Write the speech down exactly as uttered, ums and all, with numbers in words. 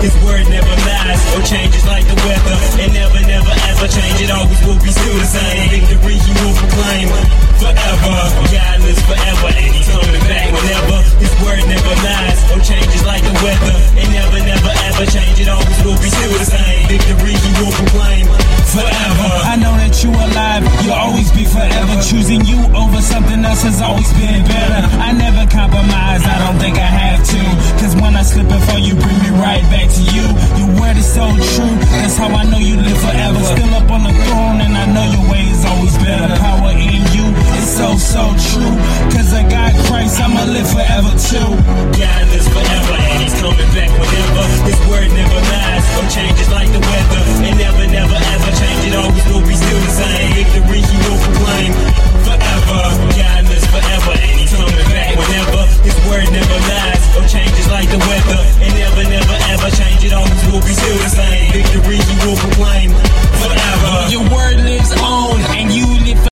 His word never lies or changes like the weather. And never, never ever change. It always will be still the same. Victory he will proclaim forever. God lives forever and he's coming back whenever. His word never lies or changes like the weather. And never, never ever change. It always will be still the same. Victory he will proclaim forever. I know that you alive, you'll always be forever. Choosing you over something else has always been better. I never compromise, I don't think I have to. Cause when I slip and fall, you bring me right back to you. Your word is so true, that's how I know you live forever. Still up on the throne and I know your way is always better. Power in you is so, so true. Cause I got Christ, I'ma live forever too. God lives forever and he's coming back whenever. His word never lies or changes like the weather. And never, never ever change. It always will be still the same. Victory he will proclaim forever. God lives forever and he's coming back whenever. His word never lies or changes like the weather. And never, never ever change. It always will be still the same. Victory he will proclaim